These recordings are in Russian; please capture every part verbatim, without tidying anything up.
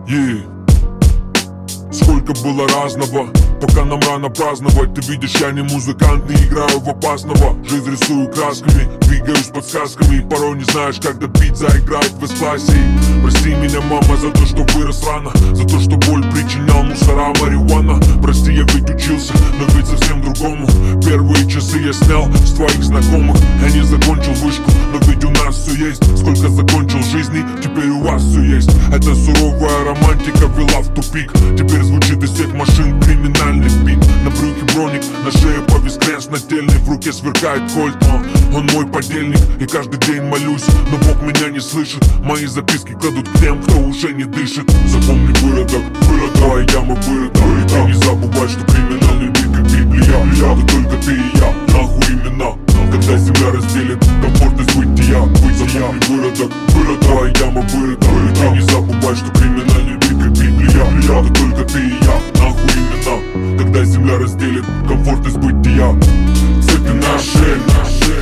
Yeah. Сколько было разного, пока нам рано праздновать. Ты видишь, я не музыкант, не играю в опасного. Жизнь рисую красками, двигаюсь подсказками. Порой не знаешь, как добить, заиграть в эс-классе. Прости меня, мама, за то, что вырос рано, за то, что боль причинял мусора, марихуана. Прости, я ведь учился, но ведь совсем другому. Первые часы я снял с твоих знакомых. Я не закончил вышку, но ведь у нас все есть. Сколько закончил жизни, теперь у вас все есть. Эта суровая романтика вела в тупик. Теперь звучит из всех машин криминальный бит. На брюке броник, на шее повис крест нательный. В руке сверкает кольт, он мой подельник. И каждый день молюсь, но Бог меня не слышит. Мои записки кладут к тем, кто уже не дышит. Запомни выродок, выродок, твоя яма выродок. И не забывай, что криминальный бит как Библия. Это только ты и я, нахуй имена. Когда земля разделит комфортность бытия. Запомни выродок, выродок, твоя яма выродок. И не забывай, что криминальный бит как Библия. Это только ты и я, нахуй имена. Когда земля разделит комфортность бытия. Цепи наши, наши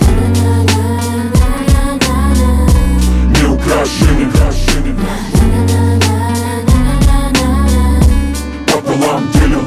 не украшены, пополам делим.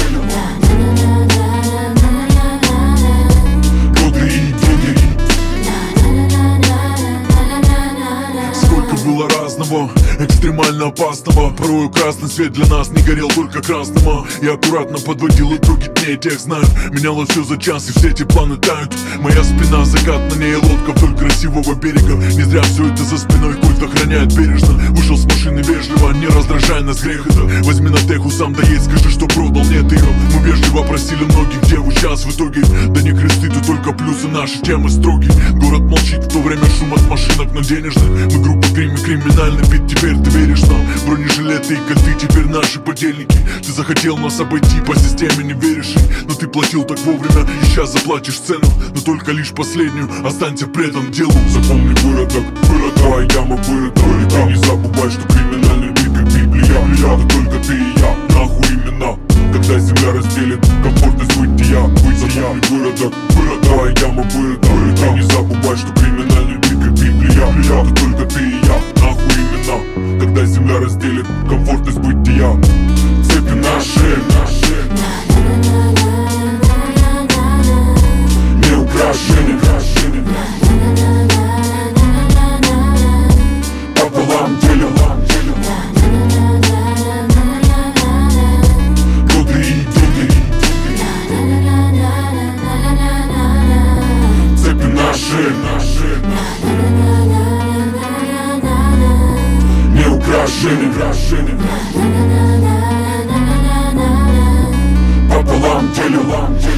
Было разного, экстремально опасного. Порою красный свет для нас не горел только красным. Я аккуратно подводил итоги дней, тех знаю. Менялось все за час, и все эти планы тают. Моя спина закат, на ней лодка вдоль красивого берега. Не зря все это за спиной, культ охраняет бережно. Вышел с машины вежливо, не раздражай нас грехота. Возьми на теху, сам доедь, скажи, что продал, нет ее. Мы вежливо просили многих девушек, сейчас в итоге да не кресты, тут только плюсы, наши темы строгие. Город молчит, в то время шум от машинок, но денежных. Мы группа крими, криминальный бит, теперь ты веришь нам. Бронежилеты и кольты теперь наши подельники. Ты захотел нас обойти, по системе не веришь, но ты платил так вовремя, и сейчас заплатишь цену, но только лишь последнюю. Останься предан делу. Запомни выродок, выродок, твоя яма выродок. И ты не забывай, что криминальный бит как Библия. Это только ты и я, нахуй имена. Когда земля разделит комфортность бытия. Запомни выродок, выродок, твоя яма выродок. И ты не забывай, что криминальный бит как Библия. Это только ты и я, нахуй имена. Когда земля разделит комфортность бытия. Цепи наши, наши не украшены, пополам делим. Годы и деньги. Цепи наши, наши не украшены, пополам делим.